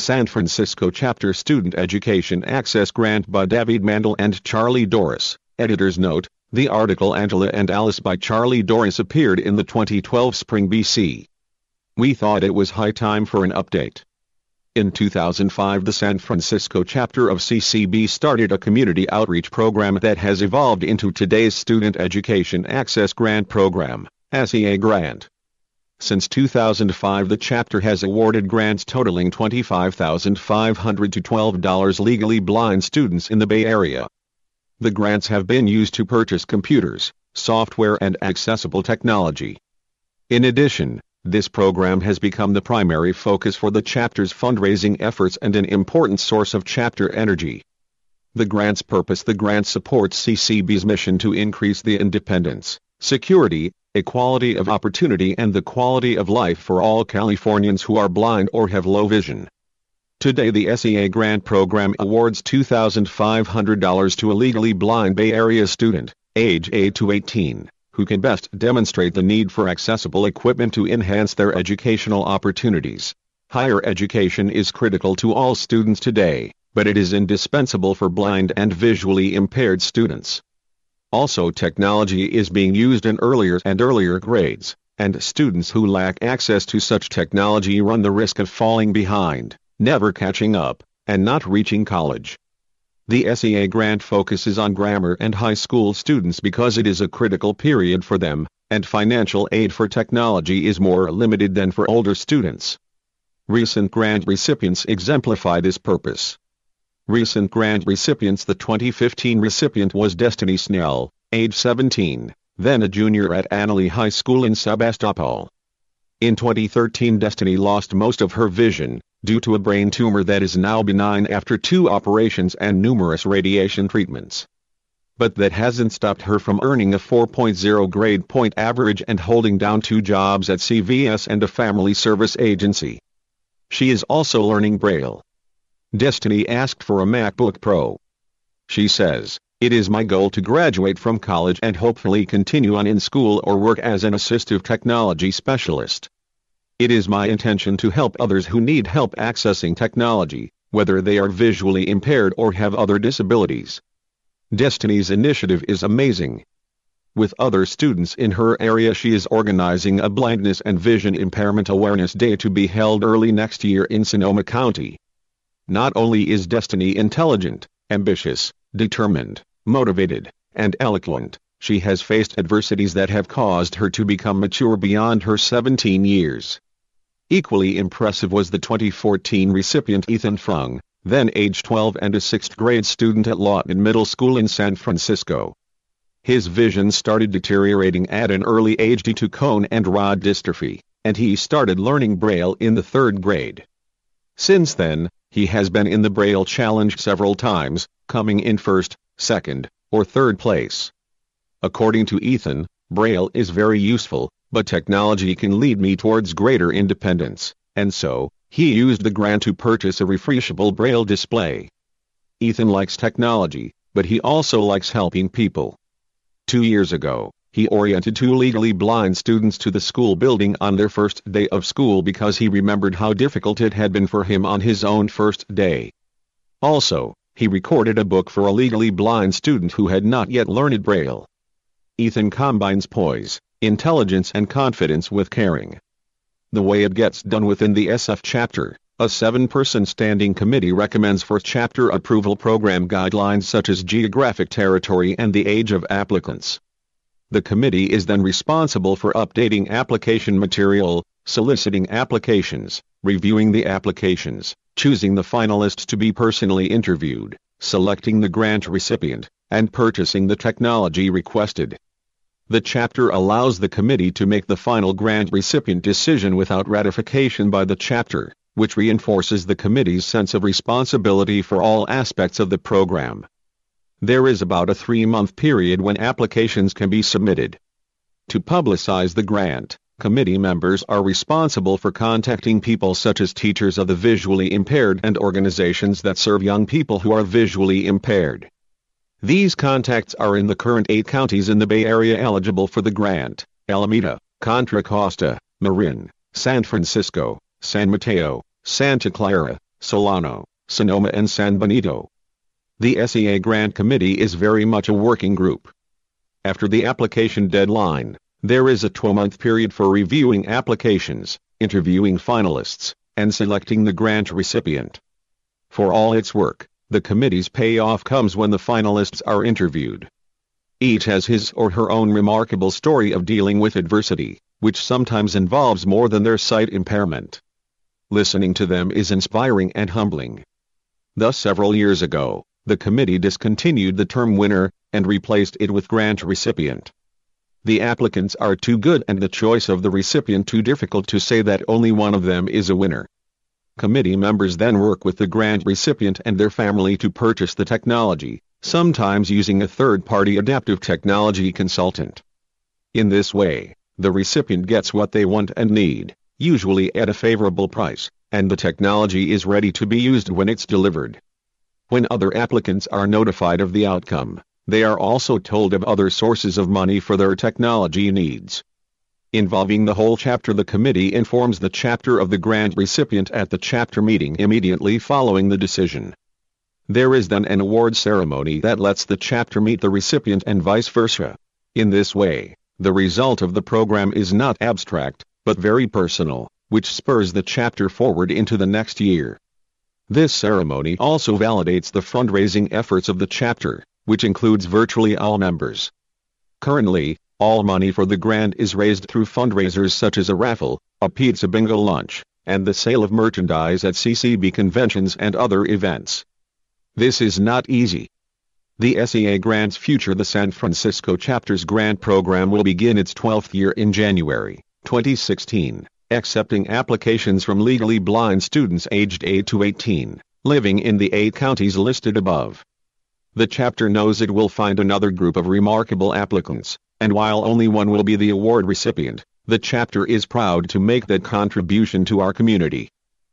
San Francisco Chapter Student Education Access Grant by David Mandel and Charlie Doris. Editor's note: the article Angela and Alice by Charlie Doris appeared in the 2012 Spring BC. We thought it was high time for an update. In 2005, the San Francisco chapter of CCB started a community outreach program that has evolved into today's Student Education Access Grant Program, SEA Grant. Since 2005, the chapter has awarded grants totaling $25,500 to $12 legally blind students in the Bay Area. The grants have been used to purchase computers, software and accessible technology. In addition, this program has become the primary focus for the chapter's fundraising efforts and an important source of chapter energy. The grant's purpose: the grant supports CCB's mission to increase the independence, security, equality of opportunity and the quality of life for all Californians who are blind or have low vision. Today, the SEA Grant Program awards $2,500 to a legally blind Bay Area student, age 8 to 18, who can best demonstrate the need for accessible equipment to enhance their educational opportunities. Higher education is critical to all students today, but it is indispensable for blind and visually impaired students. Also, technology is being used in earlier and earlier grades, and students who lack access to such technology run the risk of falling behind, never catching up, and not reaching college. The SEA grant focuses on grammar and high school students because it is a critical period for them, and financial aid for technology is more limited than for older students. Recent grant recipients exemplify this purpose. Recent grant recipients: the 2015 recipient was Destiny Snell, age 17, then a junior at Annalee High School in Sebastopol. In 2013, Destiny lost most of her vision, due to a brain tumor that is now benign after 2 operations and numerous radiation treatments. But that hasn't stopped her from earning a 4.0 grade point average and holding down 2 jobs at CVS and a family service agency. She is also learning Braille. Destiny asked for a MacBook Pro. She says, "It is my goal to graduate from college and hopefully continue on in school or work as an assistive technology specialist. It is my intention to help others who need help accessing technology, whether they are visually impaired or have other disabilities." Destiny's initiative is amazing. With other students in her area, she is organizing a Blindness and Vision Impairment Awareness Day to be held early next year in Sonoma County. Not only is Destiny intelligent, ambitious, determined, motivated, and eloquent, she has faced adversities that have caused her to become mature beyond her 17 years. Equally impressive was the 2014 recipient Ethan Frung, then age 12 and a 6th grade student at Lawton Middle School in San Francisco. His vision started deteriorating at an early age due to cone and rod dystrophy, and he started learning Braille in the 3rd grade. Since then, he has been in the Braille Challenge several times, coming in 1st, 2nd, or 3rd place. According to Ethan, Braille is very useful, but technology can lead me towards greater independence, and so, he used the grant to purchase a refreshable Braille display. Ethan likes technology, but he also likes helping people. 2 years ago, he oriented 2 legally blind students to the school building on their first day of school because he remembered how difficult it had been for him on his own first day. Also, he recorded a book for a legally blind student who had not yet learned Braille. Ethan combines poise, intelligence and confidence with caring. The way it gets done: within the SF chapter, a 7-person standing committee recommends for chapter approval program guidelines such as geographic territory and the age of applicants. The committee is then responsible for updating application material, soliciting applications, reviewing the applications, choosing the finalists to be personally interviewed, selecting the grant recipient, and purchasing the technology requested. The chapter allows the committee to make the final grant recipient decision without ratification by the chapter, which reinforces the committee's sense of responsibility for all aspects of the program. There is about a 3-month period when applications can be submitted. To publicize the grant, committee members are responsible for contacting people such as teachers of the visually impaired and organizations that serve young people who are visually impaired. These contacts are in the current 8 counties in the Bay Area eligible for the grant: Alameda, Contra Costa, Marin, San Francisco, San Mateo, Santa Clara, Solano, Sonoma and San Benito. The SEA Grant Committee is very much a working group. After the application deadline, there is a 12-month period for reviewing applications, interviewing finalists, and selecting the grant recipient. For all its work, the committee's payoff comes when the finalists are interviewed. Each has his or her own remarkable story of dealing with adversity, which sometimes involves more than their sight impairment. Listening to them is inspiring and humbling. Thus, several years ago, the committee discontinued the term winner, and replaced it with grant recipient. The applicants are too good and the choice of the recipient too difficult to say that only one of them is a winner. Committee members then work with the grant recipient and their family to purchase the technology, sometimes using a third-party adaptive technology consultant. In this way, the recipient gets what they want and need, usually at a favorable price, and the technology is ready to be used when it's delivered. When other applicants are notified of the outcome, they are also told of other sources of money for their technology needs. Involving the whole chapter, the committee informs the chapter of the grant recipient at the chapter meeting immediately following the decision. There is then an award ceremony that lets the chapter meet the recipient and vice versa. In this way, the result of the program is not abstract, but very personal, which spurs the chapter forward into the next year. This ceremony also validates the fundraising efforts of the chapter, which includes virtually all members. Currently, all money for the grant is raised through fundraisers such as a raffle, a pizza bingo lunch, and the sale of merchandise at CCB conventions and other events. This is not easy. The SEA Grants Future, the San Francisco chapter's grant program, will begin its 12th year in January 2016, accepting applications from legally blind students aged 8 to 18, living in the 8 counties listed above. The chapter knows it will find another group of remarkable applicants, and while only one will be the award recipient, the chapter is proud to make that contribution to our community.